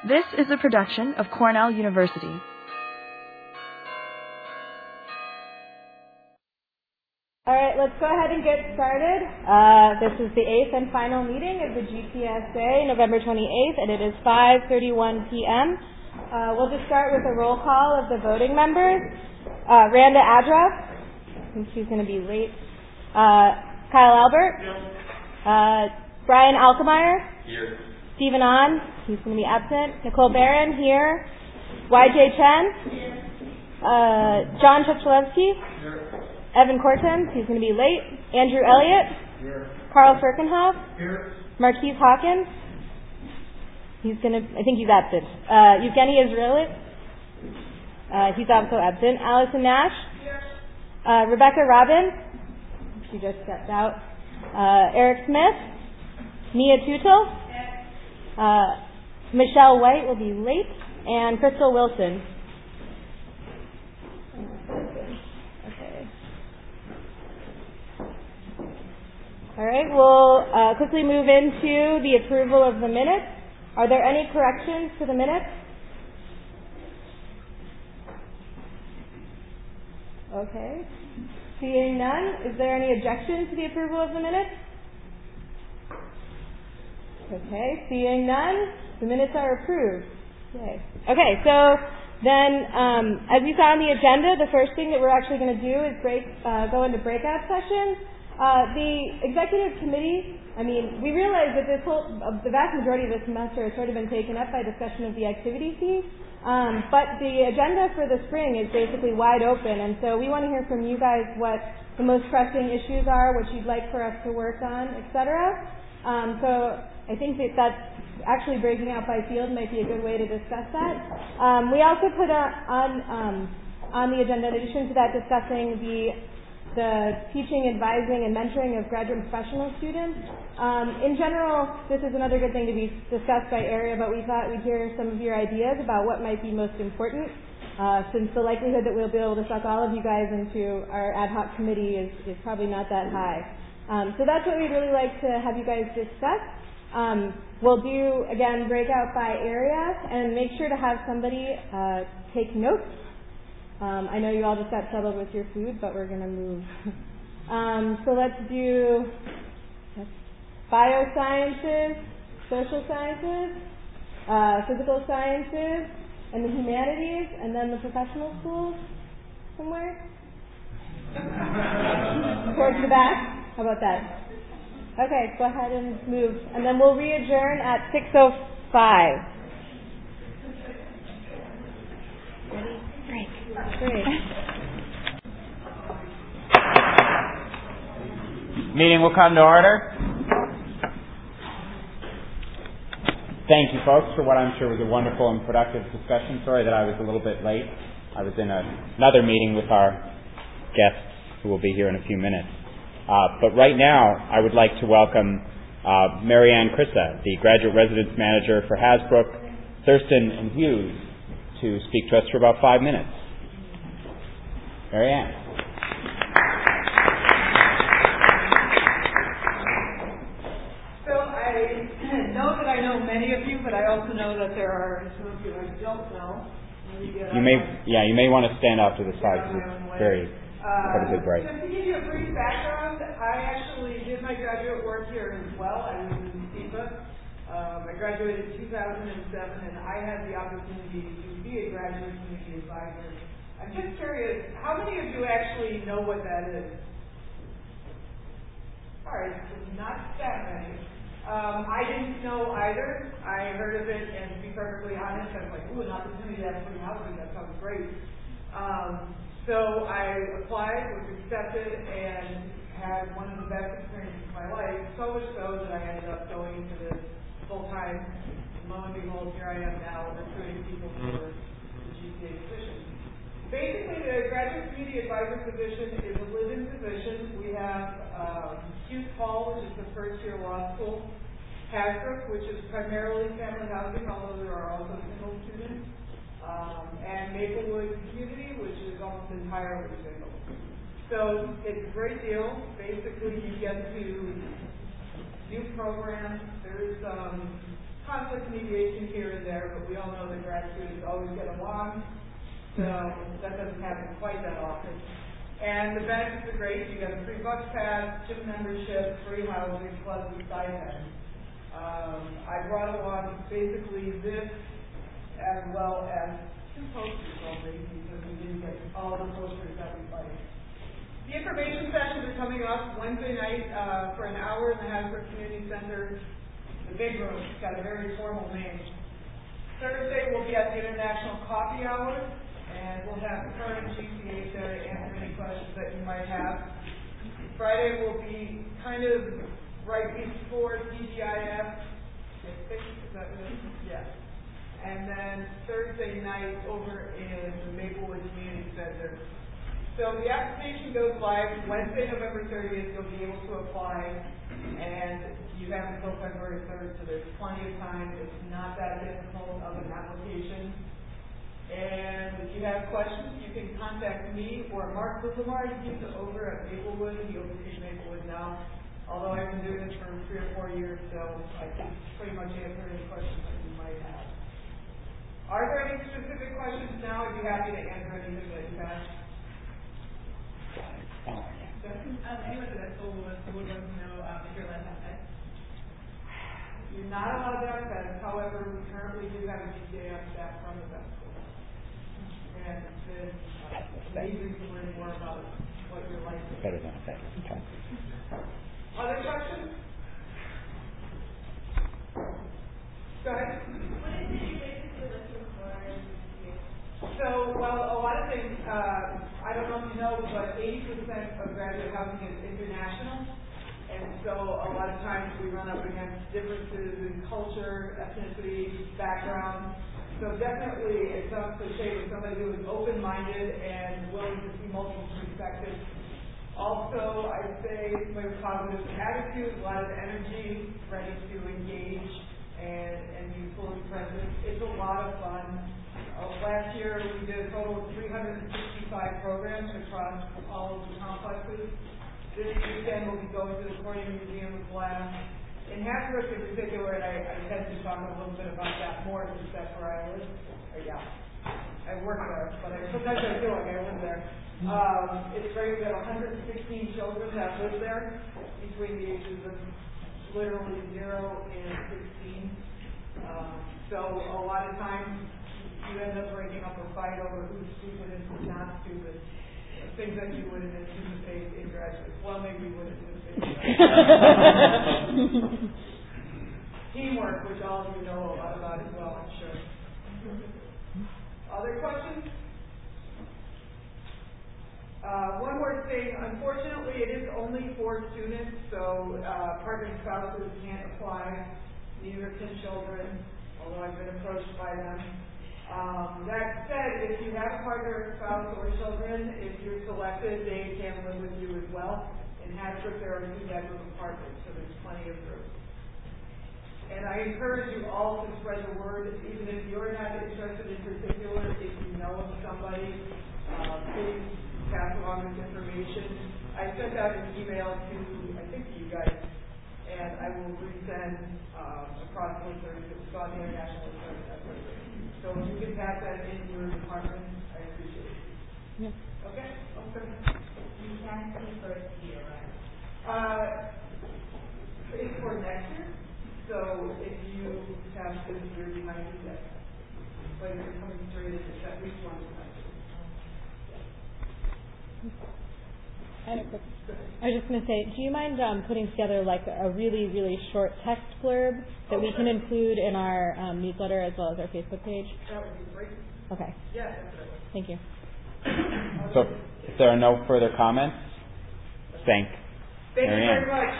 This is a production of Cornell University. All right, let's go ahead and get started. This is the 8th and final meeting of the GPSA, November 28th, and it is 5:31 p.m. We'll just start with a roll call of the voting members. Randa Adra, I think she's going to be late. Kyle Albert. Here. Brian Alkemeyer. Here. Stephen Ahn, he's going to be absent. Nicole Barron, here. YJ Chen. Here. John Chichalewski. Here. Evan Cortens, he's going to be late. Andrew Elliott. Here. Carl Firkenhoff. Here. Marquise Hawkins. I think he's absent. Evgeny Israelit. He's also absent. Allison Nash. Here. Rebecca Robin. She just stepped out. Eric Smith. Mia Tutel. Michelle White will be late. And Crystal Wilson. All right, we'll quickly move into the approval of the minutes. Are there any corrections to the minutes? Okay. Seeing none, is there any objection to the approval of the minutes? Okay, seeing none, the minutes are approved. Yay. Okay, so then as you saw on the agenda, the first thing that we're actually going to do is go into breakout sessions. The executive committee, we realize that the vast majority of this semester has sort of been taken up by discussion of the activity fee, but the agenda for the spring is basically wide open, and so we want to hear from you guys what the most pressing issues are, what you'd like for us to work on, etc. So I think that's actually breaking out by field might be a good way to discuss that. We also put on the agenda, in addition to that, discussing the teaching, advising, and mentoring of graduate and professional students. In general, this is another good thing to be discussed by area, but we thought we'd hear some of your ideas about what might be most important, since the likelihood that we'll be able to suck all of you guys into our ad hoc committee is probably not that high. So that's what we'd really like to have you guys discuss. We'll do, again, breakout by area, and make sure to have somebody take notes. I know you all just got settled with your food, but we're going to move. So let's do biosciences, social sciences, physical sciences, and the humanities, and then the professional schools somewhere. Towards the back. How about that? Okay, go ahead and move. And then we'll re-adjourn at 6:05. Ready? Break. Great. Meeting will come to order. Thank you, folks, for what I'm sure was a wonderful and productive discussion. Sorry that I was a little bit late. I was in another meeting with our guests who will be here in a few minutes. But right now, I would like to welcome Marianne Crissa, the Graduate Residence Manager for Hasbrook, Thurston and Hughes, to speak to us for about 5 minutes. Marianne. So I know that I know many of you, but I also know that there are some of you I don't know. You may want to stand off to the side because it's very incredibly bright. So to give you a brief background, I actually did my graduate work here as well. I was in SEPA. I graduated in 2007, and I had the opportunity to be a graduate community advisor. I'm just curious, how many of you actually know what that is? All right, so not that many. I didn't know either. I heard of it, and to be perfectly honest, I was like, ooh, an opportunity to actually housing, that sounds great. So I applied, was accepted, and had one of the best experiences of my life, so much so that I ended up going into this full-time. Lo and behold, here I am now recruiting people for the GPA position. Basically, the graduate community advisor position is a live-in position. We have Hughes Hall, which is the first-year law school, Hasbrook, which is primarily family housing, although there are also single students, and Maplewood Community, which is almost entirely single. So it's a great deal. Basically, you get to do programs. There's conflict mediation here and there, but we all know that grad students always get along, so that doesn't happen quite that often. And the benefits are great. You get a free bus pass, gym membership, free housing, plus the stipend. I brought along basically this as well as 2 posters only because we didn't get all the posters that we like. The information sessions are coming up Wednesday night for an hour in the Hasbrook Community Center. The big room. It's got a very formal name. Thursday we'll be at the International Coffee Hour, and we'll have the current GCH there to answer any questions that you might have. Friday will be kind of right before TGIF. I think is that what it is? Yeah. And then Thursday night over in the Maplewood Community Center. So the application goes live Wednesday, November 30th. You'll be able to apply, and you have until February 3rd, so there's plenty of time. It's not that difficult of an application. And if you have questions, you can contact me or Mark Lamar. He's over at Maplewood. He oversees Maplewood now. Although I've been doing this for 3 or 4 years, so I can pretty much answer any questions that you might have. Are there any specific questions now? I'd be happy to answer anything that you have. Anyone at that school would want to know if you're allowed to have pets? You're not allowed to have pets. However, we currently do have a GCA on staff from the vet school. And it's been amazing to learn more about what you're like. Better than a second. Okay. Other questions? Go ahead. What is it you basically looking for? So, well, a lot of things, I don't know if you know, but 80% of graduate housing is international. And so a lot of times we run up against differences in culture, ethnicity, background. So definitely it sounds cliche with somebody who is open-minded and willing to see multiple perspectives. Also, I'd say with positive attitude, a lot of energy, ready to engage and be fully present. It's a lot of fun. Last year we did a total of 365 programs across all of the complexes. This weekend we'll be going to the Corning Museum of Glass. In Hasbrook in particular, and I tend to talk a little bit about that more because that's where I live. I work there, but sometimes I feel like I live there. It's great. We have 116 children that live there between the ages of literally 0 and 16. So a lot of times you end up breaking up a fight over who's stupid and who's not stupid. Things that you wouldn't anticipate in graduate. Well, maybe you wouldn't anticipate. Teamwork, which all of you know a lot about as well, I'm sure. Other questions? One more thing. Unfortunately, it is only for students, so partnering spouses can't apply. Neither can children, although I've been approached by them. That said, if you have a partner, spouse, or children, if you're selected, they can live with you as well. In Hasbrook, there are 2-bedroom apartments, so there's plenty of room. And I encourage you all to spread the word, even if you're not interested in particular, if you know of somebody, please pass along this information. I sent out an email to, I think, you guys, and I will resend across the listeners. It was on the International Listeners Network. So if you can pass that in your department, I appreciate it. Yeah. Okay? You can see first year, right? It's for next year. So if you have this year behind you, yes. But if you're coming straight in, it's at least one semester. I was just going to say, do you mind putting together like a really, really short text blurb that we can include in our newsletter as well as our Facebook page? That would be great. Okay. Yeah, definitely. Thank you. So, if there are no further comments, thank you Mary Ann. very much.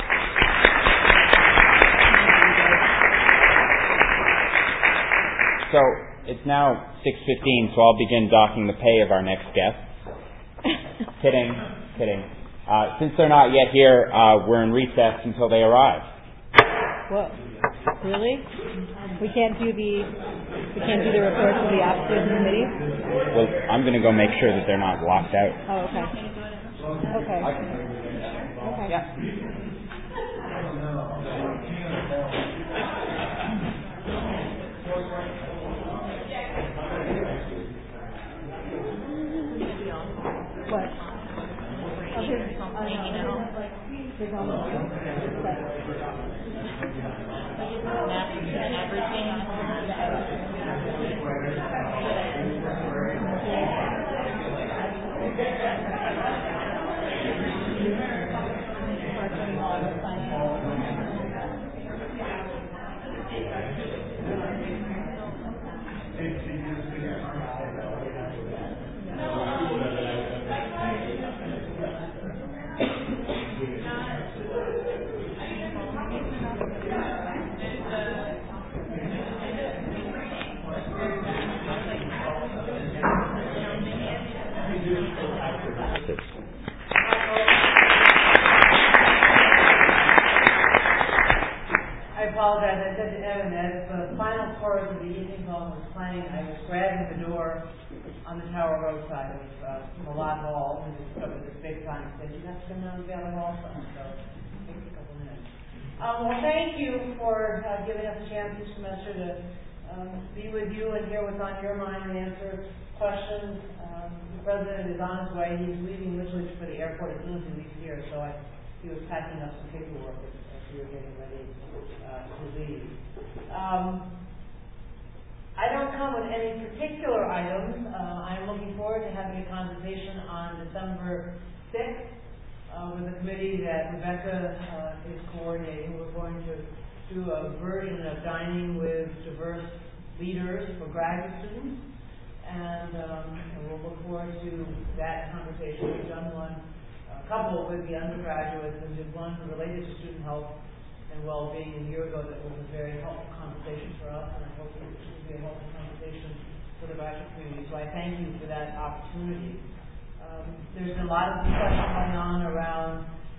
So, it's now 6:15, so I'll begin docking the pay of our next guests. Kidding. Since they're not yet here, we're in recess until they arrive. Whoa. Really? We can't do the reports of the officers and committees? Well, I'm going to go make sure that they're not locked out. Oh, okay. Okay. Yeah. as the final chorus of the evening home was playing, I was grabbing the door on the Tower Road side of Malott Hall and discovered this big sign that said, "You have to come down to Valley Hall." So it takes a couple minutes. Well, thank you for giving us a chance this semester to be with you and hear what's on your mind and answer questions. The president is on his way. He's leaving literally for the airport as soon as he leaves here, so he was packing up some paperwork as we were getting ready to leave. I don't come with any particular items. I'm looking forward to having a conversation on December 6th with a committee that Rebecca is coordinating. We're going to do a version of dining with diverse leaders for graduate students, and we'll look forward to that conversation. We've done one, a couple with the undergraduates, and did one related to student health and well-being a year ago that was a very helpful conversation for us, and I hope it will be a helpful conversation for the graduate community. So I thank you for that opportunity. There's been a lot of discussion going on around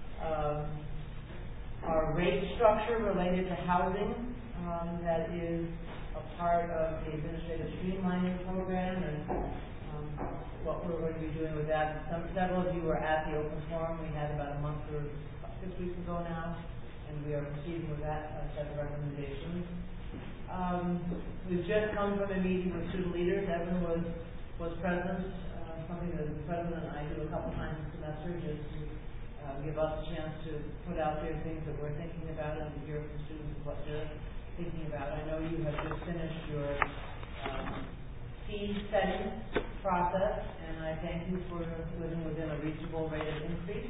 our rate structure related to housing that is a part of the administrative streamlining program, and what we're going to be doing with that. Several of you were at the open forum we had about a month or 6 weeks ago now, and we are proceeding with that set of recommendations. We've just come from a meeting with student leaders. Evan was present, something that the president and I do a couple times a semester, just to give us a chance to put out there things that we're thinking about and to hear from students what they're thinking about. I know you have just finished your fee setting process, and I thank you for living within a reasonable rate of increase.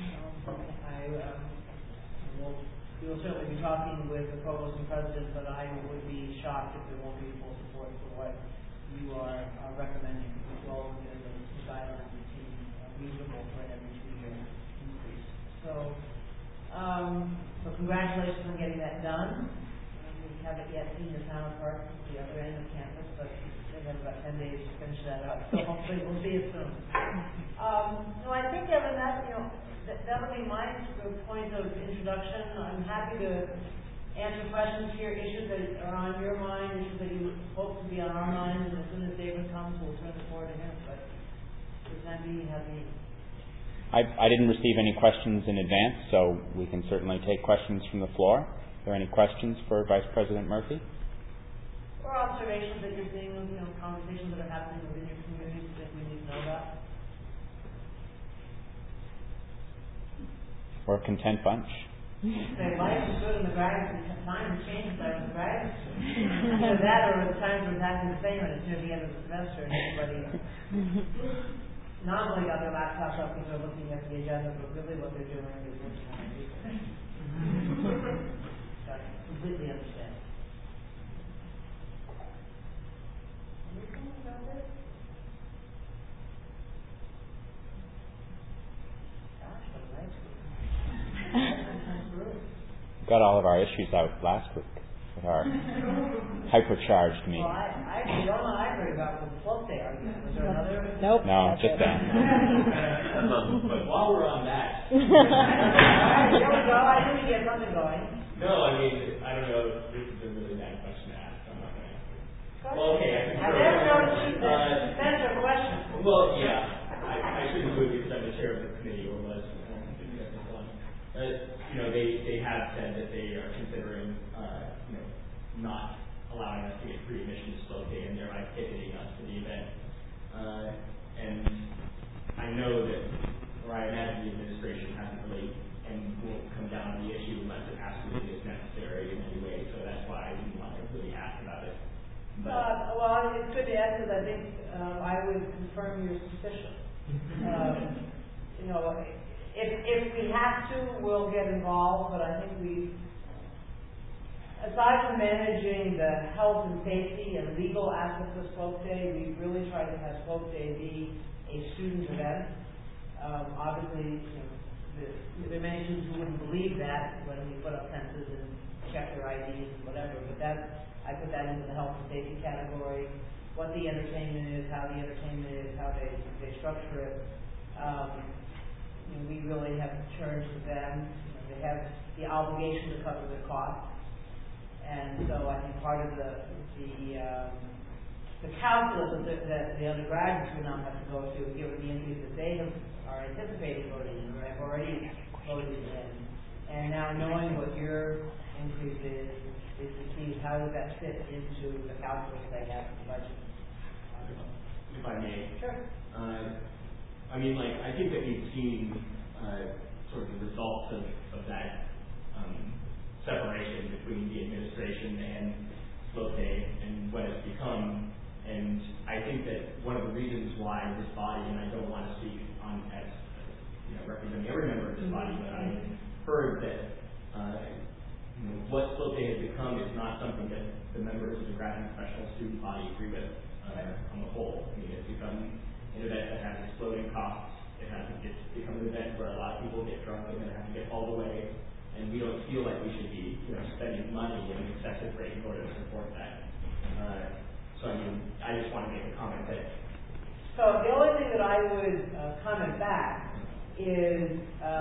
We will certainly be talking with the provost and president, but I would be shocked if there won't be full support for what you are recommending, as well as the guidelines that seem reasonable for every 2-year increase. So congratulations on getting that done. We haven't yet seen the counterpart at the other end of campus, but they have about 10 days to finish that up, so hopefully we'll see it soon. No, I think, Evan, that'll be my point of introduction. I'm happy to answer questions here, issues that are on your mind, issues that you hope to be on our minds, and as soon as David comes, we'll turn the floor to him. But for the time being, I didn't receive any questions in advance, so we can certainly take questions from the floor. Are there any questions for Vice President Murphy? Or observations that you're seeing, conversations that are happening within your community that we need to know about? Or a content bunch? Say, life is good in the graduate, time has changed since I was a graduate. Either that or the times were exactly the same and it's near the end of the semester and everybody nominally got their laptops up because they're looking at the agenda, but really what they're doing is working on it. So I completely understand. Anything about this? Gosh, what a nice Got all of our issues out last week with our hypercharged meeting. Well, I actually don't know what I heard about the float day argument. Was there another? Nope. No, just that. But while we're on that. All right, here we go. I think we get something going. No, I mean, I don't know if this is a really bad question to ask. I'm not going to answer it. Well, okay, I can I've never noticed you answer a question. Well, yeah. I shouldn't do it because I'm the chair of the committee or was. They have said that they are considering, not allowing us to get free admission to Slope Day and thereby ticketing us to the event. And I know that, or I imagine the administration hasn't really, and won't come down on the issue unless it absolutely is necessary in any way. So that's why I didn't want to really ask about it. But, well, it's good to ask because I think I would confirm your suspicion. If we have to, we'll get involved, but I think aside from managing the health and safety and legal aspects of Slope Day, we really try to have Slope Day be a student event. Obviously, there are many students who wouldn't believe that when we put up fences and check their IDs and whatever, but I put that into the health and safety category. What the entertainment is, how the entertainment is, how they structure it. We really have terms with them. They have the obligation to cover their costs. And so I think part of the calculus that the undergraduates will now have to go through, given the increase that they are anticipating voting in or have already voted in, and now knowing what your increase is to see how does that fit into the calculus they have in the budget. If I may. Sure. I mean, like, I think that we've seen sort of the results of that separation between the administration and Slope Day and what it's become. And I think that one of the reasons why this body, and I don't want to speak on as representing every member of this body, but I heard that what Slope Day has become is not something that the members of the graduate professional student body agree with on the whole. I mean, it's become an event that has exploding costs. It's become an event where a lot of people get drunk and then have to get hauled away, and we don't feel like we should be spending money at an excessive rate in order to support that. So I mean, I just want to make a comment that. So the only thing that I would comment back is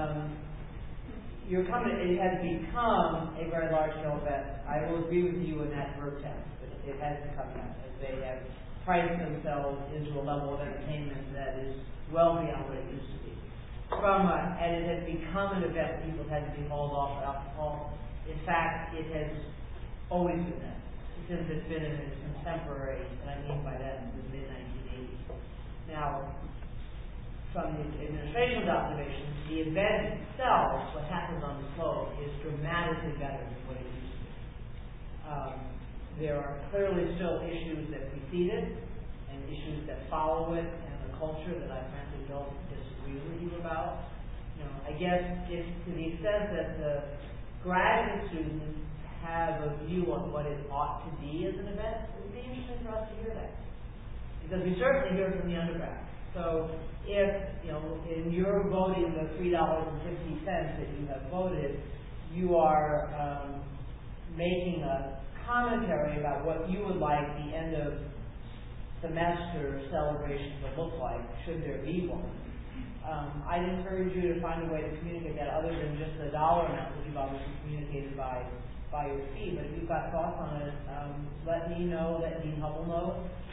your comment. It has become a very large scale event. I will agree with you in that verb tense. It has become that, as they have priced themselves into a level of entertainment that is well beyond what it used to be. And it has become an event people had to be hauled off alcohol. In fact, it has always been that, since it's been in its contemporary, and I mean by that in the mid-1980s. Now, from the administration's observations, the event itself, what happens on the slope, is dramatically better than what it used to be. There are clearly still issues that precede it and issues that follow it, and the culture that I frankly don't disagree with you about. I guess if to the extent that the graduate students have a view on what it ought to be as an event, it would be interesting for us to hear that. Because we certainly hear it from the undergrad. So if, in your voting the $3.50 that you have voted, you are making a commentary about what you would like the end of semester celebration to look like, should there be one. I'd encourage you to find a way to communicate that other than just the dollar amount that you've obviously communicated by your fee. But if you've got thoughts on it, let me know, let Dean Hubble know.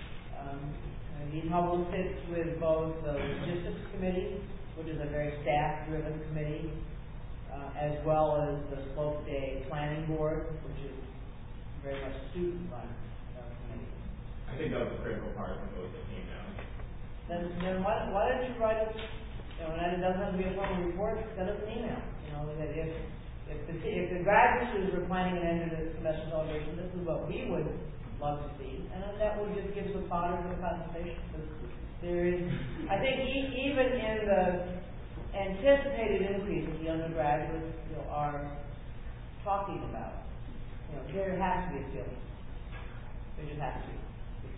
Dean Hubble sits with both the Logistics Committee, which is a very staff-driven committee, as well as the Slope Day Planning Board, which is very much student-run committee. I think that was a critical part of the vote that came down. Then why don't you write us, and it doesn't have to be a formal report, send us an email. That if the graduate students were planning an end of the semester celebration, this is what we would love to see, and then that would just give some fodder for the conversation. There is, I think, even in the anticipated increase that the undergraduates are talking about, there has to be a ceiling. There just has to be.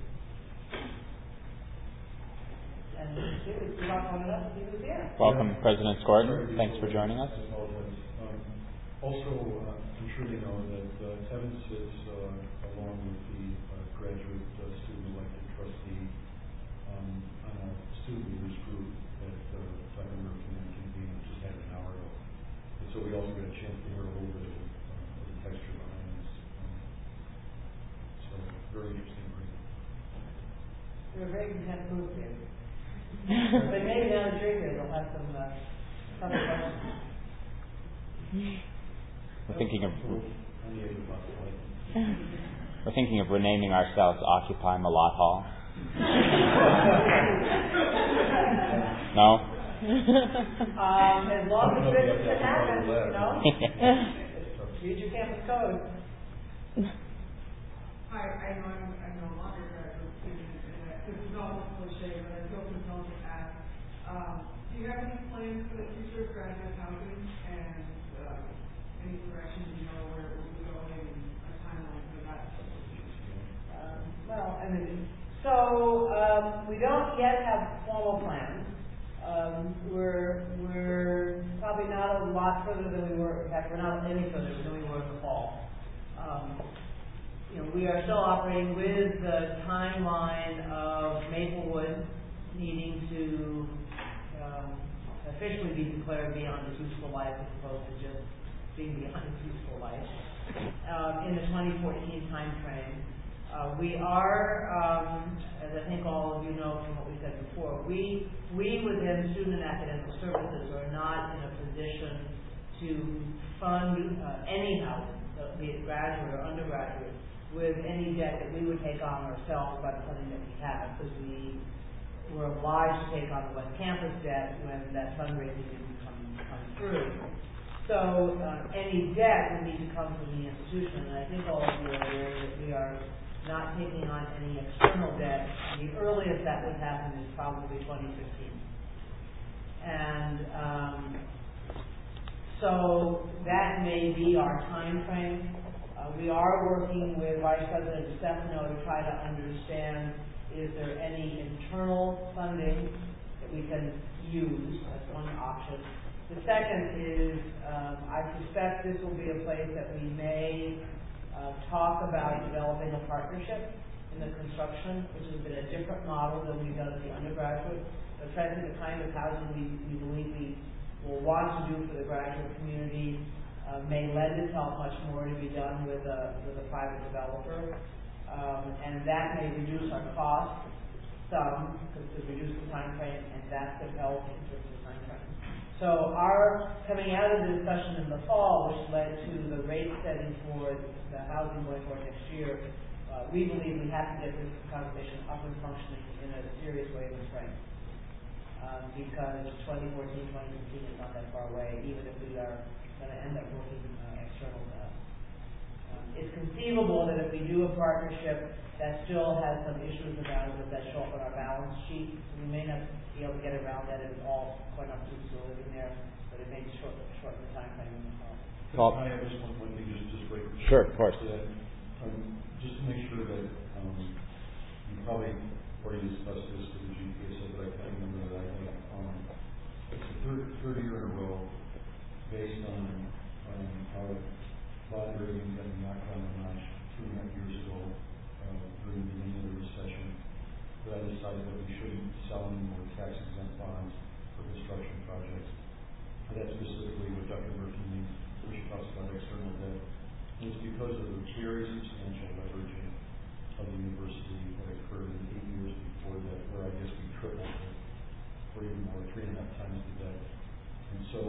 And we talk long enough to see who's here. Welcome, President Gordon. Thanks for joining us. Also, I'm sure you know that Kevin sits along with the graduate student elected trustee on a student leaders group that Dr. Murphy convened just had an hour ago. And so we also got a chance to hear a little bit of the texture behind this. So very interesting. You're a very content group here. But maybe down the street here they'll have some questions. We're thinking of renaming ourselves Occupy Malott Hall. No? As long as business can happen, Read your campus code. Hi, I know I'm no longer a graduate student, and this is almost cliche, but I feel compelled to ask, do you have any plans for the future of graduate housing, and any directions where it will be going, and a timeline for that? We don't yet have formal plans. We're probably not a lot further than we were. In fact, we're not any further than we were in the fall. We are still operating with the timeline of Maplewood needing to officially be declared beyond its useful life as opposed to just being beyond its useful life, in the 2014 timeframe. We are, as I think all of you know from what we said before, we within Student and Academic Services are not in a position to fund any housing, be it graduate or undergraduate, with any debt that we would take on ourselves by the funding that we have, because we were obliged to take on the West Campus debt when that fundraising didn't come through. So any debt would need to come from the institution, and I think all of you are aware that we are not taking on any external debt. The earliest that would happen is probably 2015. And so that may be our time frame. We are working with Vice President Stefano to try to understand, is there any internal funding that we can use? That's one option. The second is, I suspect this will be a place that we may talk about developing a partnership in the construction, which has been a different model than we've done at the undergraduate. But frankly, the kind of housing we believe we will want to do for the graduate community may lend itself much more to be done with a private developer, and that may reduce our costs some, because it reduces the time frame, and that could help in terms of time frame. So our coming out of the discussion in the fall, which led to the rate setting for the housing going forward next year, we believe we have to get this conversation up and functioning in a serious way in the spring. Because 2014, 2015 is not that far away, even if we are going to end up working external. It's conceivable that if we do a partnership that still has some issues about it that show up on our balance sheet, we may not be able to get around that at all, quite not too still in there, but it may shorten the time frame in the fall. Can I have just one thing, just right? Sure, of course. Just to make sure that you probably already discussed this with the GPSO, but I can't remember that. I think it's the third year in a row, based on our bond rating that knocked down a notch 2.5 years ago during the beginning of the recession, that I decided that we shouldn't sell any more tax-exempt bonds for construction projects. And that's specifically what Dr. Murphy means when she talks about external debt. And it's because of the very substantial leveraging of the university that occurred in the 8 years before that, where I guess we tripled it, or even more, 3.5 times the debt. And so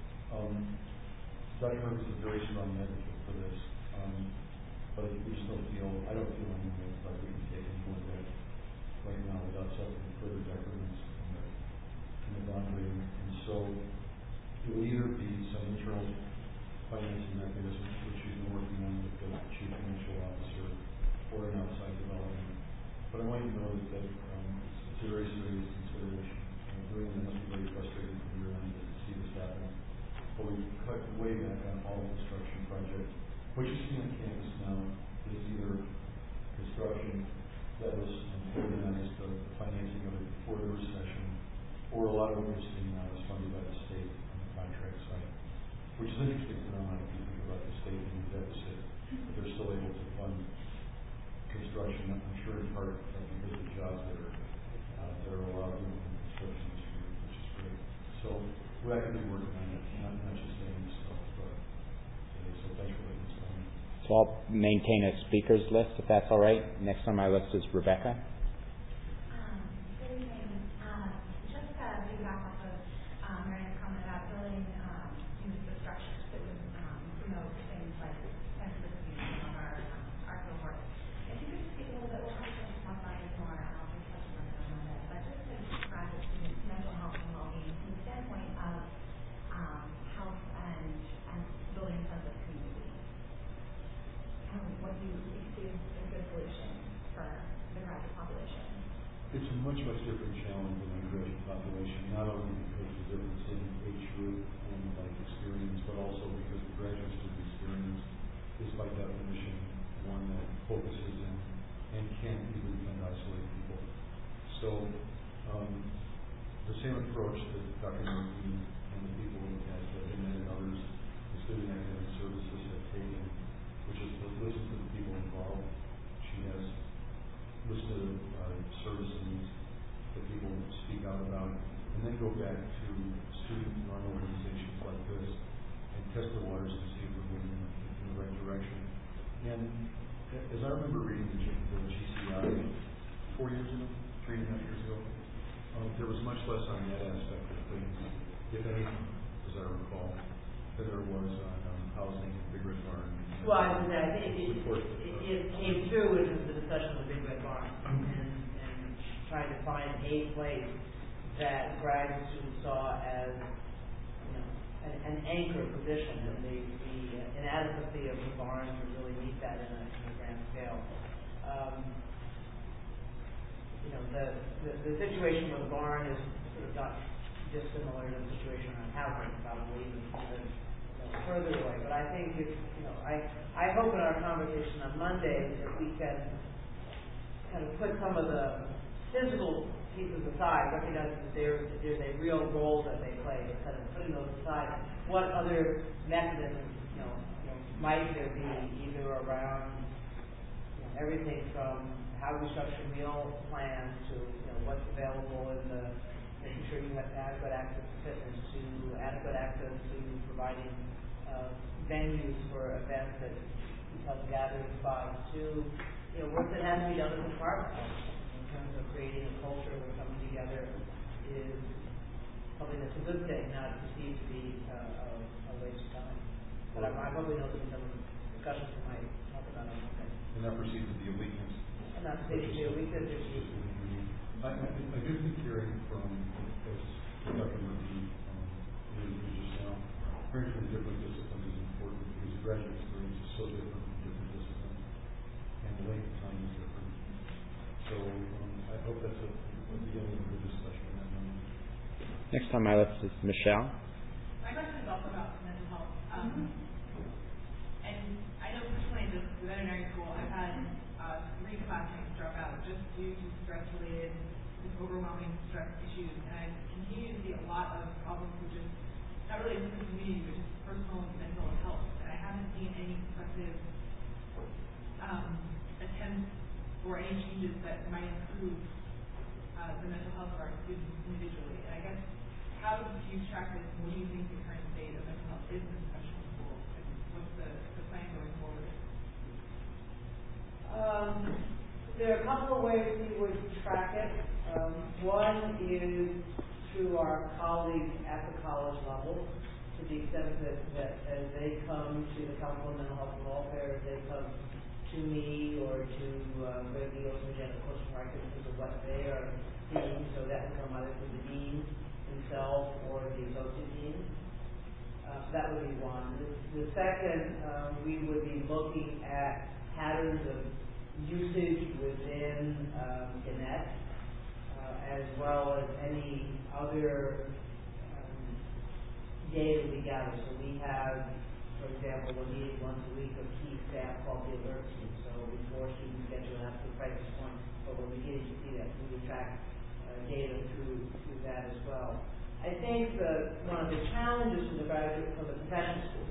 Dr. Murphy is a very strong advocate for this, but we just don't feel, I don't feel anymore like we can take any more debt right now without suffering further decrements in the bond rating. And so it will either be some internal financing mechanism, which we've been working on with the Chief Financial Officer, or an outside development. But I want you to know that it's a very serious consideration. Doing that must be very frustrating for your end to see this happen. But we've cut way back on all construction projects. What you see on campus now is either construction that was organized, the financing of it before the recession, or a lot of what we're seeing now is funded by the state on the contract side, which is interesting phenomenon if you think about the state and the deficit, but they're still able to fund construction, I'm sure in part because of the jobs that are allowed in the construction industry, which is great. So we're actively working on it, not just saying this stuff, but so thanks for letting us know. So I'll maintain a speakers list, if that's all right. Next on my list is Rebecca. Good evening. Just to piggyback off of Mary's comment about building the structures that would promote things like sensitivity of our cohort. If you could speak a little bit, we'll probably talk about this more, and I'll just touch on it in a moment, but just to describe the students' mental health and well-being from the standpoint of health and building a sense of community. What you see as a good solution for the graduate population? It's a much different challenge than the graduate population, not only because of the difference in age group and life experience, but also because the graduate student experience is by definition one that focuses in and can't easily become isolated people. So the same approach that Dr. Murphy and the people in the past have been and others, the Student Academic Services have taken, which is to listen to the people involved. She has listened to service needs that people speak out about, and then go back to student run organizations like this and test the waters to see if we're moving in the right direction. And as I remember reading the GCI 4 years ago, 3.5 years ago, there was much less on that aspect of things, if anything, as I recall, than there was on housing and Big Red Barn. Well, I think it came through in the discussion of the Big Red Barn and trying to find a place that graduate students saw as, you know, an anchor position, and the inadequacy of the barn to really meet that in a grand scale. You know, the situation with the barn is sort of not dissimilar to the situation around housing, probably even further away. But I think if, you know, I hope in our conversation on Monday that we can kind of put some of the physical pieces aside, recognize that there's a real role that they play, but kind of putting those aside. What other mechanisms, you know, might there be, either around, you know, everything from how we structure meal plans to, you know, what's available in the making sure you have adequate access to fitness, to adequate access to providing venues for events that become gathering spots, to, you know, work that has to be done at the department in terms of creating a culture where coming together is something that's a good thing, not perceived to be a waste of time. But I probably know there's some discussions we might talk about on Monday. And not perceived to be a weakness. And not perceived to be a weakness. I do think hearing from, as Dr. Murphy alluded just now, hearing from different disciplines is important because the graduate experience is so different from different disciplines, and the length of time is different. So I hope that's a beginning of a good discussion. Next on my list is Michelle. My question is also about mental health. And I know personally in the veterinary school, I've had 3 classmates drop out just due to stress-related, overwhelming stress issues. And I continue to see a lot of problems with just, not really in the community, but just personal mental health. And I haven't seen any progressive attempts or any changes that might improve the mental health of our students individually. And I guess, how do you track this? What do you think the current state of mental health is in the professional school? And what's the plan going forward? There are a couple of ways we would track it. One is through our colleagues at the college level, to the extent that as they come to the Council on Mental Health and Welfare, they come to me or to Greg Eels and Janet Kushmark in terms of what they are seeing, so that will come either through the dean himself or the associate dean. That would be one. The second, we would be looking at patterns of usage within Gannett, as well as any other data we gather. So we have, for example, a meeting once a week of key staff called the alert team. So before students get to an absolute crisis point, but we're beginning to see that, we track data through that as well. I think one of the challenges for the professional schools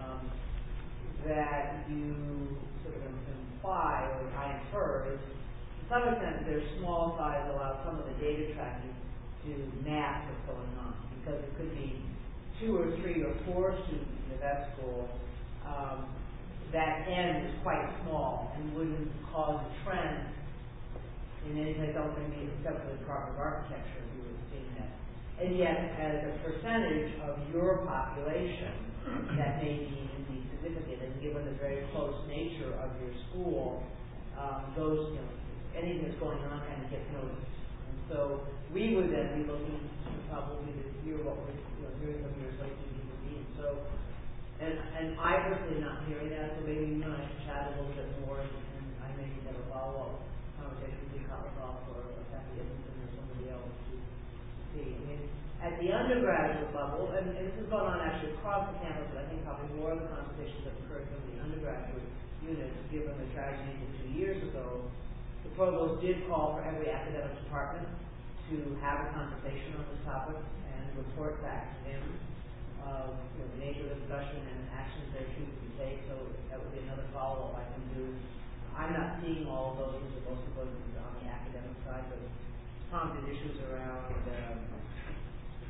that you sort of imply, or I infer, is to some extent their small size allows some of the data tracking to map what's going on, because it could be 2 or 3 or 4 students in that school. That N is quite small and wouldn't cause a trend in any place else, maybe except for the Department of Architecture, if you were seeing that. And yet, as a percentage of your population, that may be significant, and given the very close nature of your school, those, you know, anything that's going on kind of gets noticed. And so we would then be looking probably to hear what we're hearing from your associate dean. So, and I personally not hearing that, so maybe you and I should chat a little bit more, and I may have a follow-up conversation with you, College or Kathy Edmondson or somebody else to see. I mean, at the undergraduate level, and this has gone on actually across the campus, but I think probably more of the conversations have occurred from the undergraduate units, given the tragedy of 2 years ago. The provost did call for every academic department to have a conversation on this topic and report back to him the nature of the discussion and actions they're choosing to take. So that would be another follow-up I can do. I'm not seeing all of those, because most of those are on the academic side, but prompted issues around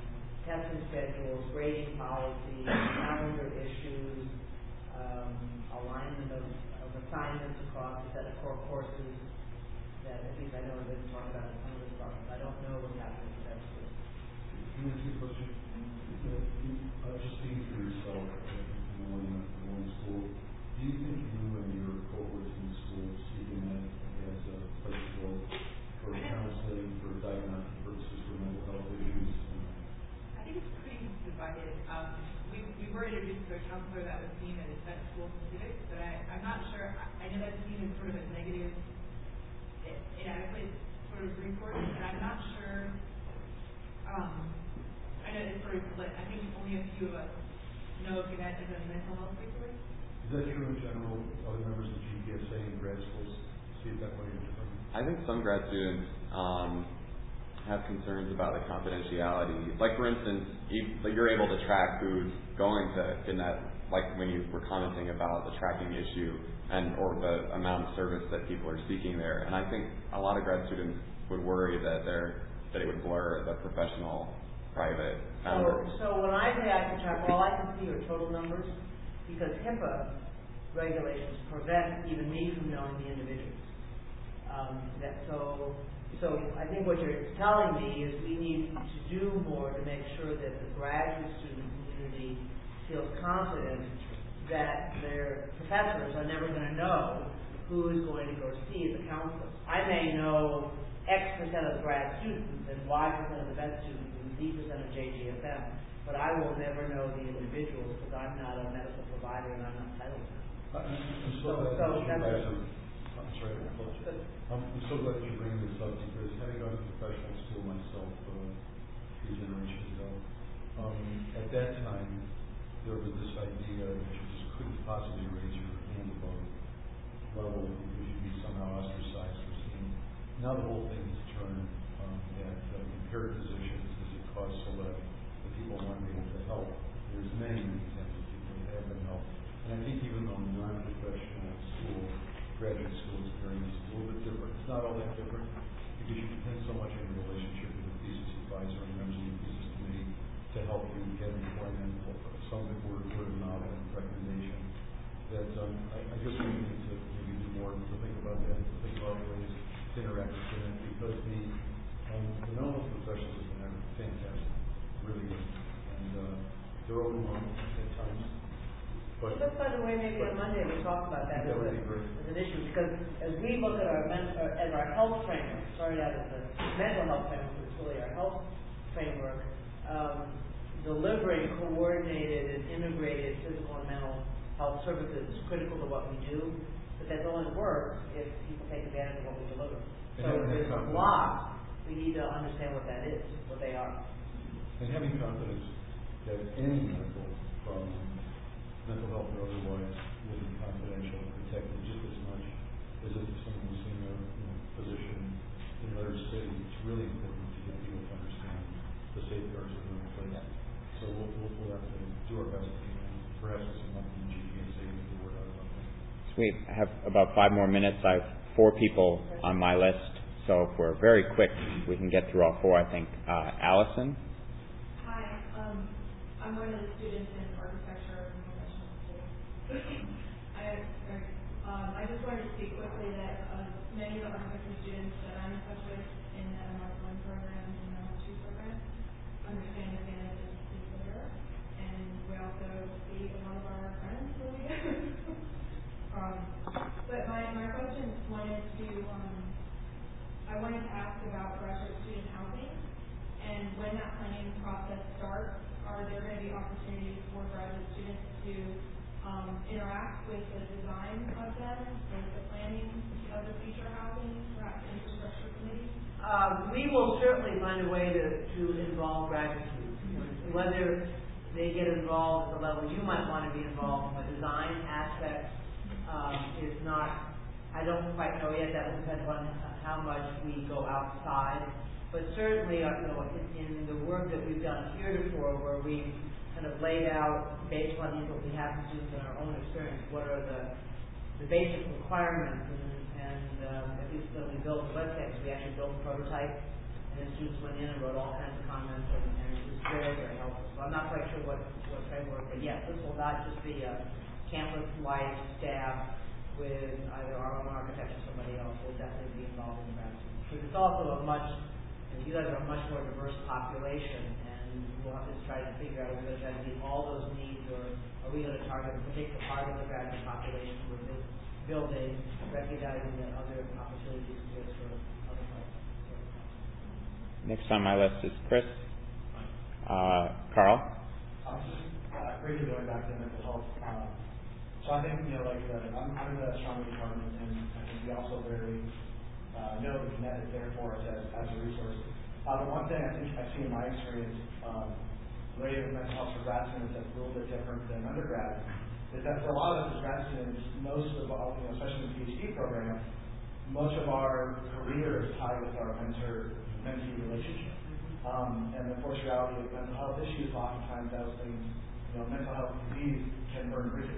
testing schedules, grading policy, calendar issues, alignment of assignments across a set of core courses that at least I know have been talked about in some of the departments. I don't know what's happening with that school. Can you answer the question? Just speaking for yourself in one school, do you think you and your cohorts in the school seeking that as a place to go for counseling, for diagnostic purposes, for mental health issues? I think it's pretty divided. We were introduced to a counselor that was seen as that school specific, but I'm not sure. I know that's seen as sort of a negative, inadequate sort of resource, and I'm not sure. I know it's sort of split. I think only a few of us know of that as a mental health resource. Is that true in general? Other members of GPSA and grad schools see it that way or differently? I think some grad students have concerns about the confidentiality. Like, for instance, you're able to track who's going to GNET, like when you were commenting about the tracking issue or the amount of service that people are seeking there. And I think a lot of grad students would worry that it would blur the professional private boundaries. So when I say I can track, all I can see are total numbers, because HIPAA regulations prevent even me from knowing the individuals. So I think what you're telling me is we need to do more to make sure that the graduate student community feels confident that their professors are never going to know who is going to go see the counselor. I may know X% of the grad students and Y% of the vet students and Z% of JGFM, but I will never know the individuals because I'm not a medical provider and I'm not entitled to. I'm so glad that you're bringing this up, because having gone to professional school myself a few generations ago, at that time there was this idea that you just couldn't possibly raise your hand above level because you'd be somehow ostracized or seen. Now the whole thing has turned at compared positions as it costs so that the people want to be able to help. There's many examples of people that have been helped. And I think even though non-professional school, graduate school experience is a little bit different, it's not all that different because you depend so much on your relationship with the thesis advisor and members of the thesis committee to help you get employment, some of it word of mouth and recommendation. That I guess we need to maybe do more to think about that, to think about ways to interact with them, because the mental health professionals have been fantastic, really good, and they're overwhelmed at times. But just by the way, maybe on Monday we talk about that as an issue, because as we look at our health framework, started out as a mental health framework, it's really our health framework, delivering coordinated and integrated physical and mental health services is critical to what we do, but that only works if people take advantage of what we deliver. So if there's a block, we need to understand what that is, what they are. And having confidence that any medical from mental health or otherwise will be confidential and protected just as much as if someone was in a position in another city. It's really important to get people to understand the safeguards that are in place. So we'll have to do our best to perhaps with some help from the GPSA to get the word out about that. So we have about 5 more minutes. I have 4 people on my list, so if we're very quick, we can get through all 4, I think. Allison? Hi, I'm one of the students in architecture and professional school. I just wanted to speak quickly that many of the architecture students that I'm in touch with in the Mark 1 program and the Mark 2 program understand the advantages is there, and we also see a lot of our friends really good. But my question I wanted to ask about graduate student housing, and when that planning process starts, are there going to be opportunities for graduate students to interact with the design of them, with the planning of the future housing, perhaps infrastructure committee? We will certainly find a way to involve graduate students. Whether they get involved at the level you might want to be involved from a design aspect is not, I don't quite know yet. That will depend on how much we go outside. But certainly, in the work that we've done heretofore, where we've kind of laid out, based on what we have to do in our own experience, what are the basic requirements, and at least when we built the website, we actually built a prototype and the students went in and wrote all kinds of comments, and it was very, very helpful. So I'm not quite sure what framework, but yes, this will not just be a campus-wide staff with either our own architect or somebody else. Will definitely be involved in the grad school. Because it's also you guys are a much more diverse population, and we'll have to try to figure out if we're going to try to meet all those needs, or are we going to target a particular part of the graduate population with this building, recognizing that other opportunities exist for other parts. Next on my list is Chris. Carl. Briefly going back to mental health. So I think, I'm in the astronomy department, and I think we also very know that Connect is there for us as a resource. But one thing I think I see in my experience related to mental health for grad students that's a little bit different than undergrad is that for a lot of us as grad students, most of especially in the PhD program, most of our career is tied with our mentor-mentee relationship. And the forced reality of mental health issues, oftentimes those things, mental health disease can burn bridges.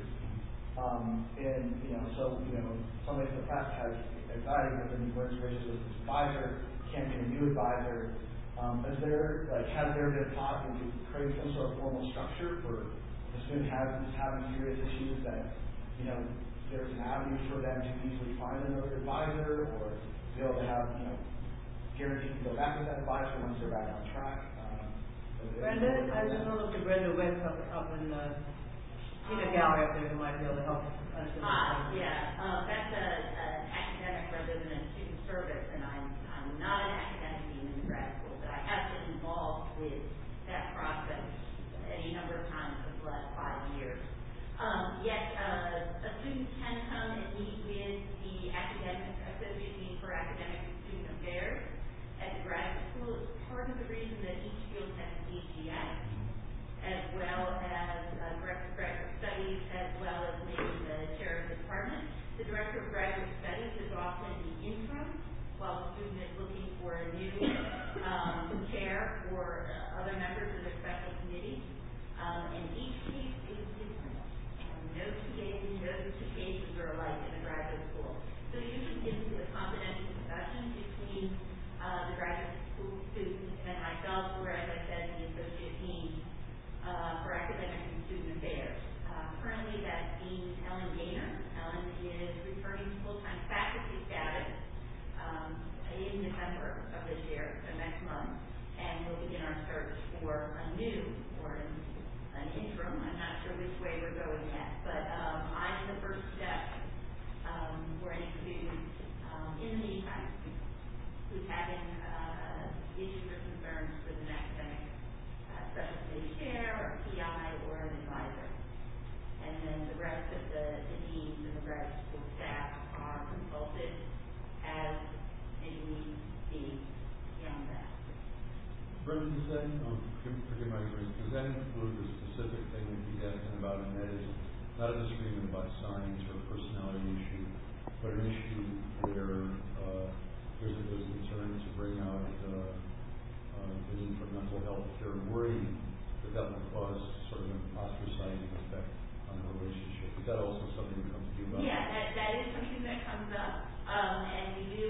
Somebody depressed has anxiety, but then he burns bridges with his advisor, can't get a new advisor. Has there been thought into creating some sort of formal structure for the student having serious issues that, there's an avenue for them to easily find another advisor, or be able to have, guaranteed to go back with that advisor once they're back on track? Brenda, I just want to look at Brenda West up in the peanut gallery up there who might be able to help us. That's an academic rather than a student service, and I'm not an academic dean in the grad school, but I have been involved with that process any number of times over the last 5 years. Yes, a student can come and meet with the academic associate dean for academic and student affairs at the graduate school. It's part of the reason that each field has DGS, as well as director of graduate studies, as well as maybe the chair of the department. The director of graduate studies is often the interim while the student is looking for a new chair or other members of the special committee. And each case is different. No two cases are alike in a graduate school. So you can get into a confidential discussion between the graduate school student and myself, where, as I said, the associate dean for academic and student affairs. Currently, that's Dean Ellen Gaynor. Ellen is returning to full-time faculty status in December of this year, so next month, and we'll begin our search for a new or an interim. I'm not sure which way we're going yet, but I'm the first step for any student in the meantime who's having issues or concerns with an academic special committee chair or PI or an advisor. And then the rest of the deans and the grad school staff are consulted as maybe needs be beyond that. Brenda, does that, forgive my ignorance, does that include the specific thing that he's asking about, and that is not a disagreement about science or a personality issue, but an issue where there's a concern to bring out the need for mental health care, worrying that will cause sort of an ostracizing effect on the relationship. Is that also something that comes to you about? Yeah, that is something that comes up, and we do.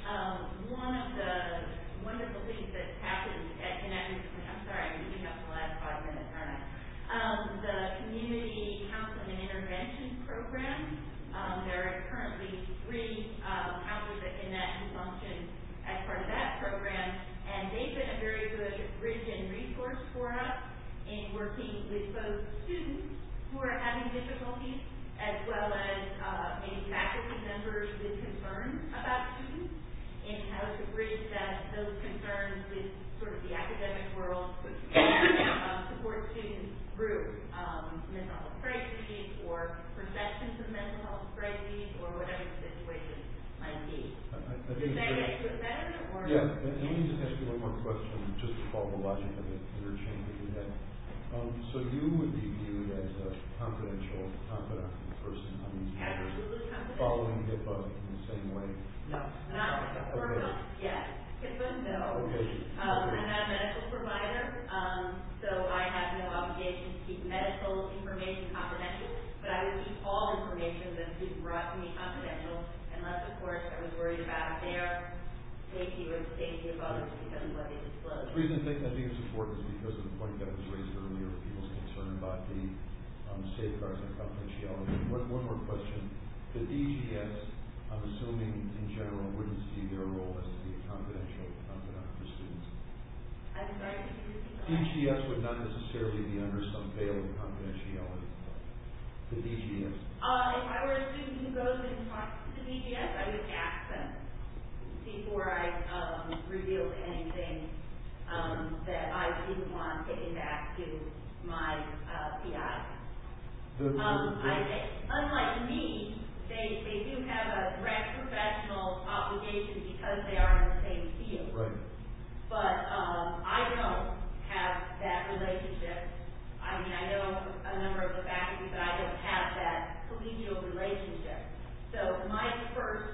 One of the wonderful things that's happened at Connect, I'm sorry, I'm eating up the last 5 minutes, aren't I? The Community Counseling and Intervention Program. There are currently 3 counselors at Connect who function as part of that program, and they've been a very good bridge and resource for us in working with both students who are having difficulties, as well as maybe faculty members with concerns about students, and how to bridge those concerns with sort of the academic world, support students through mental health crises or perceptions of mental health crises or whatever the situation might be. Does that get to it better? Or? Yeah, and let me just ask you one more question, just to follow the logic of the interchange that you had. So you would be viewed as a confidential, confidant person on these matters, following HIPAA in the same way? No, not HIPAA. Yes, HIPAA, no. Okay. I'm not a medical provider, so I have no obligation to keep medical information confidential, but I would keep all information that's been brought to me confidential, unless, of course, I was worried about their safety or the safety of others because of what they disclose. The reason I think it's important is because of the point that was raised earlier, people's concern about the safeguards and confidentiality. One more question. The DGS, I'm assuming in general, wouldn't see their role as to be a confidential confidant for students. I'm sorry, could you repeat that? DGS would not necessarily be under some veil of confidentiality. The DGS. If I were a student who goes and talks to the DGS, I would ask them before I revealed anything that I didn't want taken back to my PI. Unlike me, they do have a direct professional obligation because they are in the same field. Right. But I don't have that relationship. I mean, I know a number of the faculty, but I don't have that collegial relationship. So my first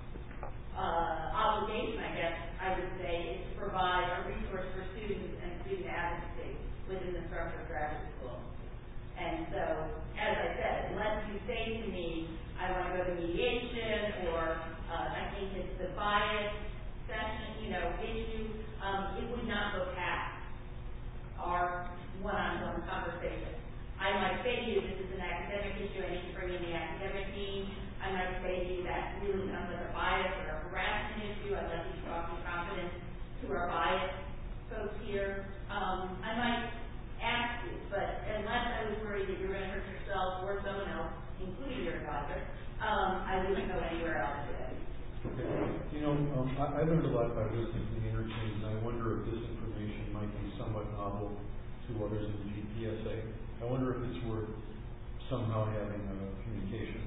obligation, I guess I would say, is to provide a resource for students and student advocacy within the structure of graduate school. And so, as I said, unless you say to me, I want to go to mediation, or I think it's the bias session, issue, it would not go past our one-on-one conversation. I might say to you, this is an academic issue, I need to bring in the academic team. I might say to you, that really sounds like a bias or a harassment issue. I'd like you to talk in confidence to our bias folks here. I might ask you, but unless I was worried that you're going to hurt yourself or someone else, including your advisor, I wouldn't go anywhere else today. Okay. I learned a lot by listening to the interchange, and I wonder if this information might be somewhat novel to others in the GPSA. I wonder if it's worth somehow having a communication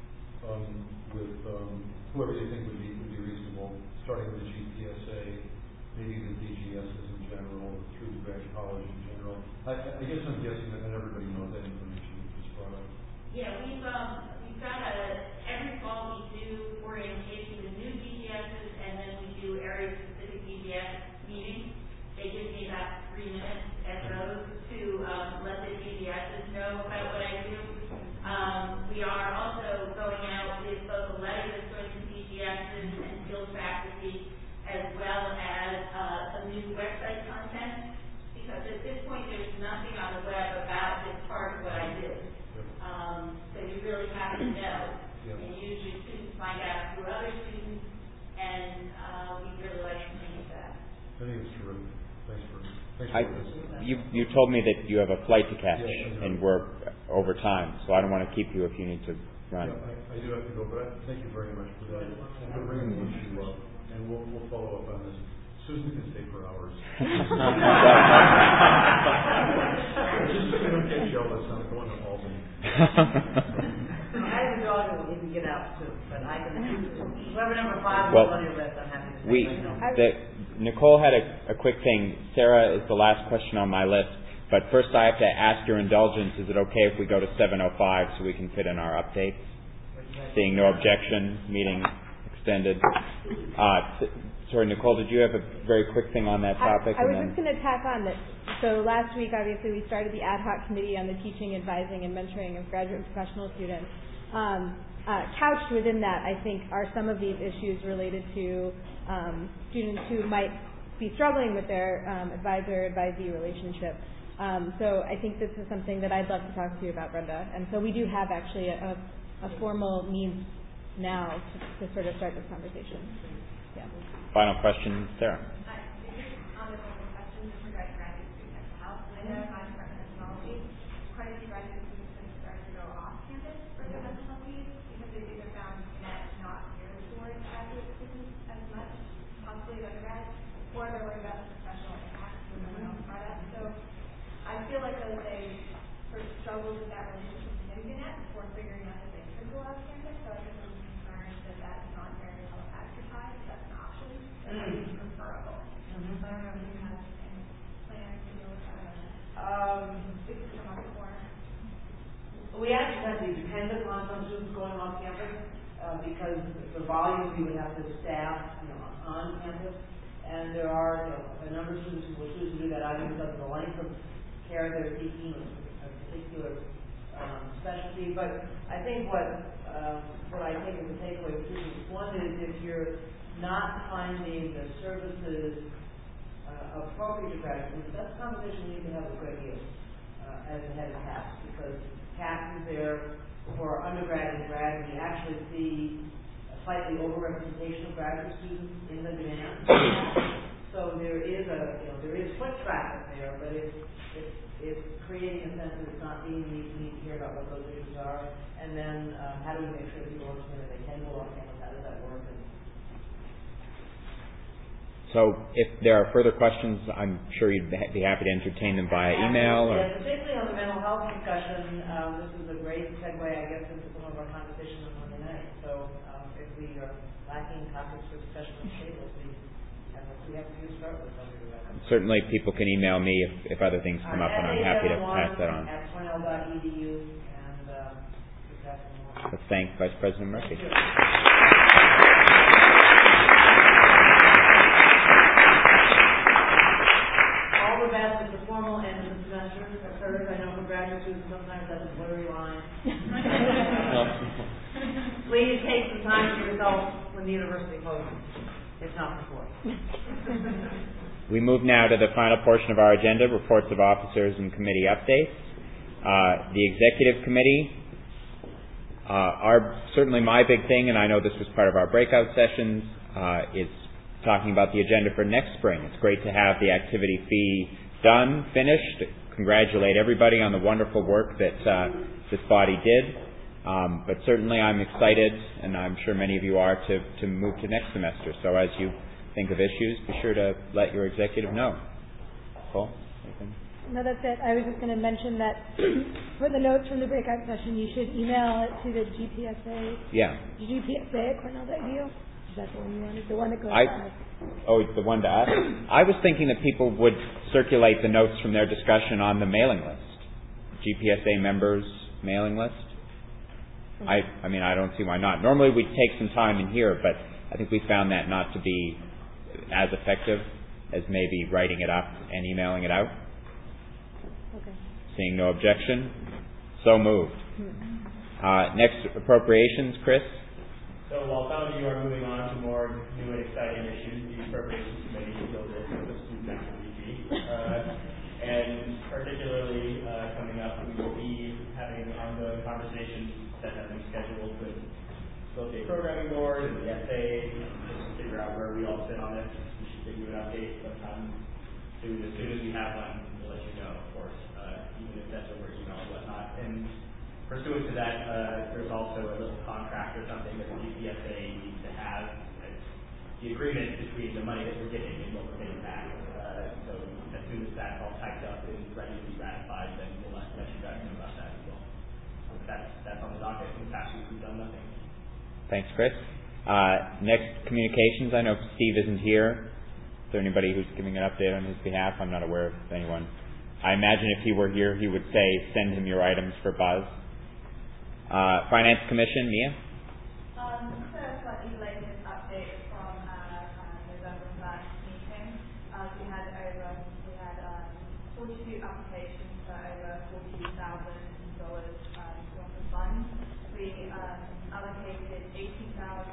with whoever you think would be reasonable, starting with the GPSA, maybe the DGSs in general, through the Grad College in general. I guess I'm guessing that not everybody knows that information you just brought up. Yeah, we've got every fall we do orientation with new DGSs, and then we do area-specific DGS meetings. They give me about 3 minutes at those to let the DGSs know about what I do. We are also going out with both a letter that's going to DGSs and field faculty, as well as some new website content, because at this point there's nothing on the web about this part of what I do. So you really have to know. And usually students find out through other students, and we really like to change that. I think it's terrific. Thanks for you told me that you have a flight to catch, and we're over time, so I don't want to keep you if you need to run. Yeah, I do have to go, but thank you very much for that and for bringing the issue up. And we'll follow up on this. Susan can stay for hours. Just so you don't get jealous, I'm going to Albany. I have a daughter who didn't get out too, but I can. Whoever number 5 is on your list, I'm happy to say. Nicole had a quick thing. Sarah is the last question on my list, but first I have to ask your indulgence. Is it okay if we go to 7:05 so we can fit in our updates? Seeing no objection, meeting extended. Sorry, Nicole, did you have a very quick thing on that topic? I was just going to tack on that. So last week, obviously, we started the ad hoc committee on the teaching, advising, and mentoring of graduate and professional students. Couched within that, I think, are some of these issues related to students who might be struggling with their advisor-advisee relationship. So I think this is something that I'd love to talk to you about, Brenda. And so we do have actually a formal means now to sort of start this conversation. Yeah. Final question, Sarah. On the question with regard to graduate student mental health, I know in my department of technology, quite a few graduate students have started to go off campus for their mental health needs because they've either found that not geared towards graduate students as much, possibly as undergrads, or they're worried about the professional impact of their mental health product. So I feel like that they sort of struggled with that relationship with the internet before figuring out that they could go off campus. So I guess I'm concerned that that's not very well advertised. That's an option. It's preferable. I don't know if you have any plans to deal with that. It's come up before. We actually have to depend upon some students going off campus because the volume we would have to staff on campus, and there are a number of students who will choose to do that either because of the length of care they're seeking, a particular specialty. But I think what I take as a takeaway from students, one is if you're not finding the services appropriate to graduate students, that's a conversation we need to have with Greg Hill as the head of CAPS, because CAPS is there for undergrad and grad, and we actually see a slightly overrepresentation of graduate students in the demand. So there is foot traffic there, but it's creating a sense that it's not being we need to hear about what those issues are, and then how do we make sure that people understand that they can go on campus? How does that work? So if there are further questions, I'm sure you'd be happy to entertain them via email. Yes, particularly on the mental health discussion. This is a great segue, I guess, into some of our conversations on Monday night. So if we are lacking topics for discussion on the table, we have to start with something about it. Certainly people can email me if other things come up, and I'm happy to pass that on. At cornell.edu, and pass them on. Let's thank Vice President Murphy. All the best at the formal end of the semester occurs. I know for graduate students sometimes that's a blurry line. Please take some time for yourself when the university closes, if not before. We move now to the final portion of our agenda, reports of officers and committee updates. The executive committee, certainly my big thing, and I know this was part of our breakout sessions, is talking about the agenda for next spring. It's great to have the activity fee done, finished. Congratulate everybody on the wonderful work that this body did. But certainly I'm excited, and I'm sure many of you are, to move to next semester. So as you think of issues, be sure to let your executive know. Cole? Anything? No, that's it. I was just going to mention that for the notes from the breakout session, you should email it to the GPSA. Yeah. GPSA at cornell.edu. Is that the one you wanted? The one that goes to us. Oh, the one to us? I was thinking that people would circulate the notes from their discussion on the mailing list. GPSA members mailing list. I mean, I don't see why not. Normally we take some time in here, but I think we found that not to be as effective as maybe writing it up and emailing it out. Okay. Seeing no objection, so moved. Next, appropriations, Chris. So while some of you are moving on to more new and exciting issues, the Appropriations Committee is still there for the student activity fee. And particularly coming up, we will be having ongoing conversations that have been scheduled with both the programming board and the SA, just to figure out where we all sit on this. We should give you an update sometime soon. As soon as we have one, we'll let you know, of course, even if that's over email and whatnot. And pursuant to that, there's also a little contract or something that the GPSA needs to have. It's the agreement between the money that we're getting and what we're getting back. So as soon as that's all typed up and ready to be ratified, then we'll let you guys know about that as well. That's on the docket. In the past week, we've done nothing. Thanks, Chris. Next, communications. I know Steve isn't here. Is there anybody who's giving an update on his behalf? I'm not aware of anyone. I imagine if he were here, he would say, send him your items for Buzz. Finance Commission, Mia? Just a slightly related update from November 1st meeting. We had 42 applications for over $42,000 worth of funds. We allocated $18,082,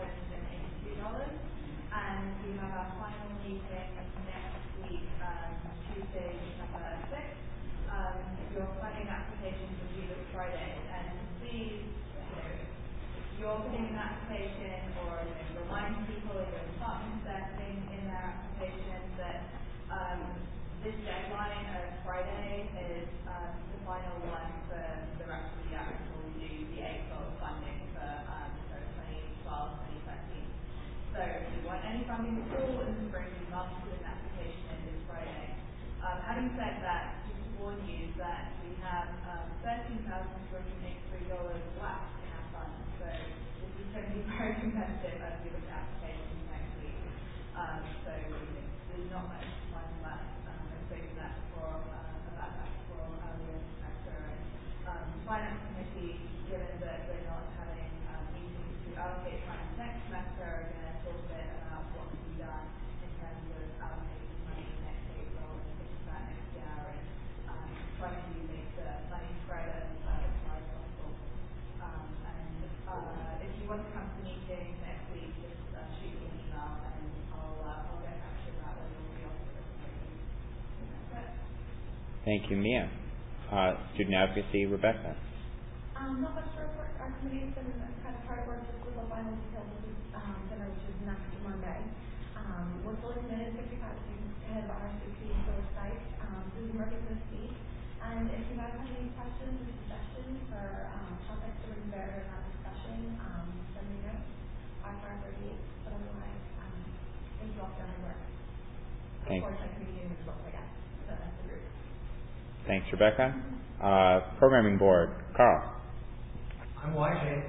and we have our final meeting next week, Tuesday, December 6th. Your funding applications will be this Friday, and please, you're putting an application or remind people in your department that thing in their application that this deadline of Friday is the final one for the rest of the year until we do the April funding for 2012-2013. So if you want any funding at all in the spring, you must put an application in this Friday. Having said that, just to warn you that we have $13,283 left in our funds. So this is going to be very competitive as we look at applications next week. So there's not much funds left. I'm saving that for earlier semester. Finance Committee, given that we're not having meetings to allocate funds next semester, are going to talk a bit about what can be done in terms of allocating money next April and things like that next year, and trying to make the money spread as far as possible. And if you want to come to the meeting next week, just shoot me an email and Thank you, Mia. Student Advocacy, Rebecca. Not much to report. Our committee has been kind of hard at work just with the final details of this dinner, which is next Monday. We're fully committed, 55 students ahead of RSVP for the site. Susan Murphy's going to speak. And if you guys have any questions or suggestions for topics that would be better in our discussion, send me a note. I-538. But otherwise, thank you all for your hard work. Thanks. Of course, my committee and results, I guess. So that's the group. Thanks, Rebecca. Programming Board, Carl. I'm YJ.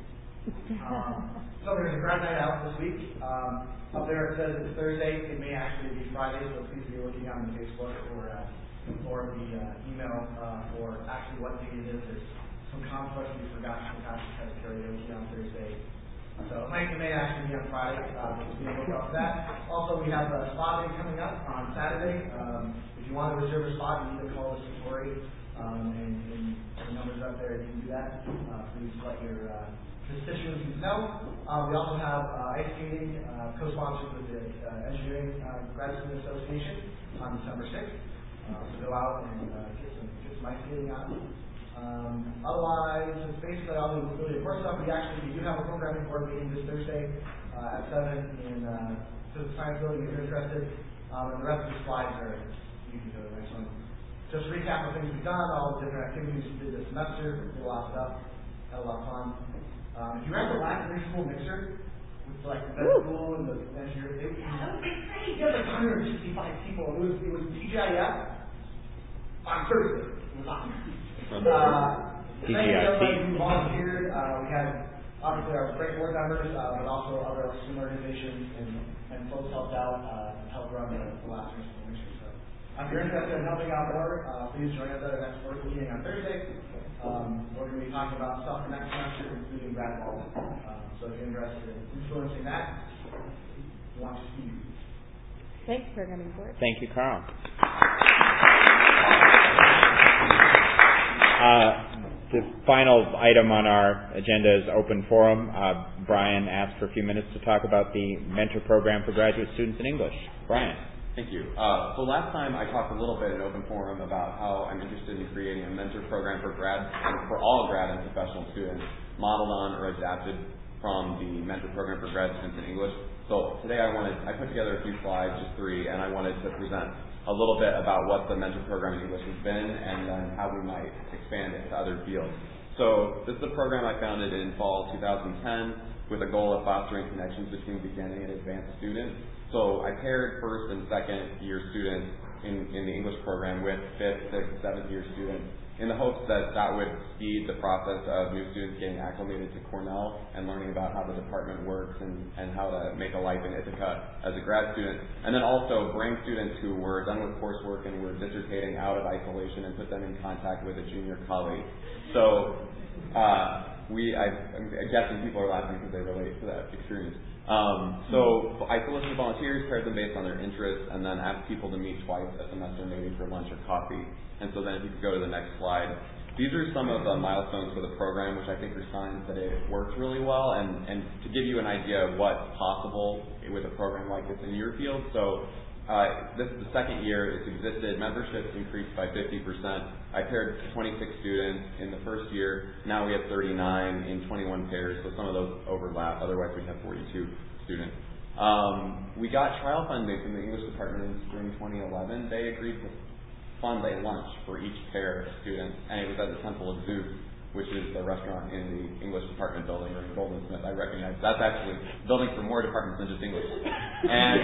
So there's a grad night out this week. Up there it says it's Thursday. It may actually be Friday, so please be looking on the Facebook or the email for actually what day it is. There's some conflict we forgot to have karaoke on Thursday. So it may actually be on Friday. Just be on the lookout for that. Also, we have a spot day coming up on Saturday. If you want to reserve a spot, you need to call the Satori. And the numbers up there, you can do that. Please let your constituents know. We also have ice skating, co-sponsored with the Engineering Grad Student Association on December 6th. So go out and get some ice skating on. Otherwise, it's basically all the really important stuff. We do have a programming board meeting this Thursday at 7 in the Science Building if you're interested. And the rest of the slides are, you can go to the next one. Just recap of things we've done, all the different activities we did this semester. We lost it up. Had a lot of fun. If you remember last high school mixer, with like the vet school and the engineer, that was great. You had like 165 people. It was TGIF on Thursday. It was awesome. Thank you everybody who volunteered. We had obviously our great board members, but also other student organizations and folks helped out and helped run the last high school mixer. If you're interested in helping out more, please join us at our next board meeting on Thursday. We're going to be talking about stuff for next semester, including grad ball. So if you're interested in influencing that, we want to see you. Thanks, Programming Board. Thank you, Carl. The final item on our agenda is open forum. Brian asked for a few minutes to talk about the mentor program for graduate students in English. Brian. Thank you. So last time I talked a little bit in open forum about how I'm interested in creating a mentor program for all grad and professional students, modeled on or adapted from the mentor program for grad students in English. So today I put together a few slides, just 3, and I wanted to present a little bit about what the mentor program in English has been and then how we might expand it to other fields. So this is a program I founded in fall 2010 with a goal of fostering connections between beginning and advanced students. So I paired first and second year students in the English program with 5th, 6th, 7th year students in the hopes that that would speed the process of new students getting acclimated to Cornell and learning about how the department works and how to make a life in Ithaca as a grad student. And then also bring students who were done with coursework and were dissertating out of isolation and put them in contact with a junior colleague. So I'm guessing people are laughing because they relate to that experience. So I solicited volunteers, paired them based on their interests, and then asked people to meet twice a semester, maybe for lunch or coffee. And so then if you could go to the next slide. These are some of the milestones for the program, which I think are signs that it works really well, and to give you an idea of what's possible with a program like this in your field. So this is the second year it's existed. Memberships increased by 50%. I paired 26 students in the first year. Now we have 39 in 21 pairs, so some of those overlap. Otherwise, we'd have 42 students. We got trial funding from the English department in spring 2011. They agreed to fund a lunch for each pair of students, and it was at the Temple of Zeus, which is the restaurant in the English department building, or in Golden Smith. I recognize that's actually building for more departments than just English. And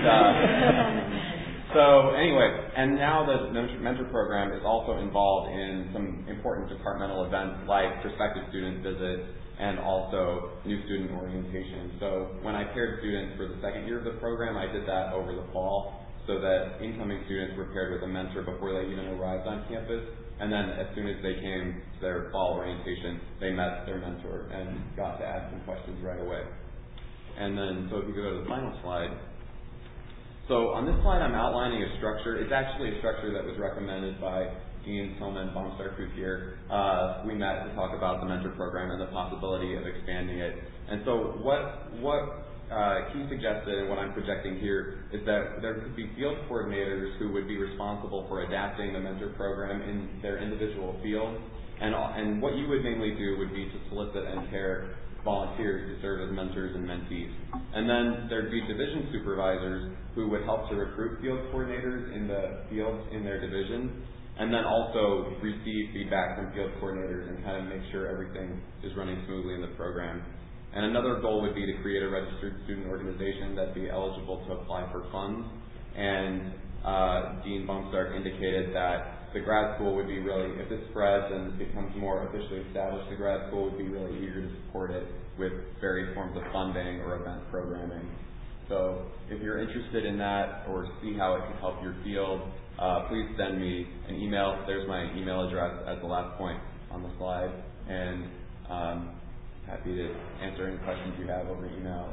so anyway, and now the mentor program is also involved in some important departmental events like prospective student visits and also new student orientation. So when I paired students for the second year of the program, I did that over the fall so that incoming students were paired with a mentor before they even arrived on campus. And then as soon as they came to their fall orientation, they met their mentor and got to ask them questions right away. And then, so if you go to the final slide. So on this slide, I'm outlining a structure. It's actually a structure that was recommended by Dean Tillman, Baumstark-Coutier. We met to talk about the mentor program and the possibility of expanding it. And so what he suggested, and what I'm projecting here, is that there could be field coordinators who would be responsible for adapting the mentor program in their individual field. And what you would mainly do would be to solicit and pair volunteers to serve as mentors and mentees. And then there'd be division supervisors who would help to recruit field coordinators in the fields in their division, and then also receive feedback from field coordinators and kind of make sure everything is running smoothly in the program. And another goal would be to create a registered student organization that'd be eligible to apply for funds. And Dean Bumstark indicated that the grad school would be really, if this spreads and becomes more officially established, the grad school would be really eager to support it with various forms of funding or event programming. So if you're interested in that or see how it can help your field, please send me an email. There's my email address at the last point on the slide, and happy to answer any questions you have over email.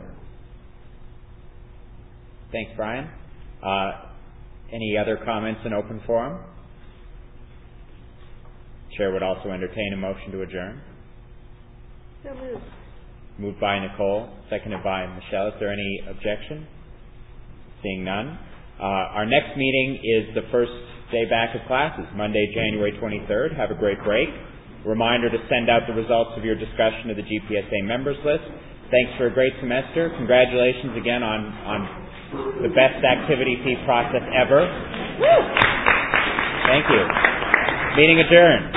Thanks, Brian. Any other comments in open forum? Chair would also entertain a motion to adjourn. So moved. Moved by Nicole, seconded by Michelle. Is there any objection? Seeing none. Our next meeting is the first day back of classes, Monday, January 23rd. Have a great break. Reminder to send out the results of your discussion to the GPSA members list. Thanks for a great semester. Congratulations again on the best activity fee process ever. Woo! Thank you. Meeting adjourned.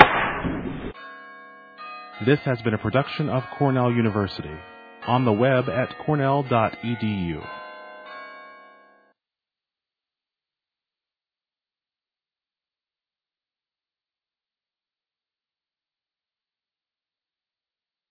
This has been a production of Cornell University. On the web at cornell.edu.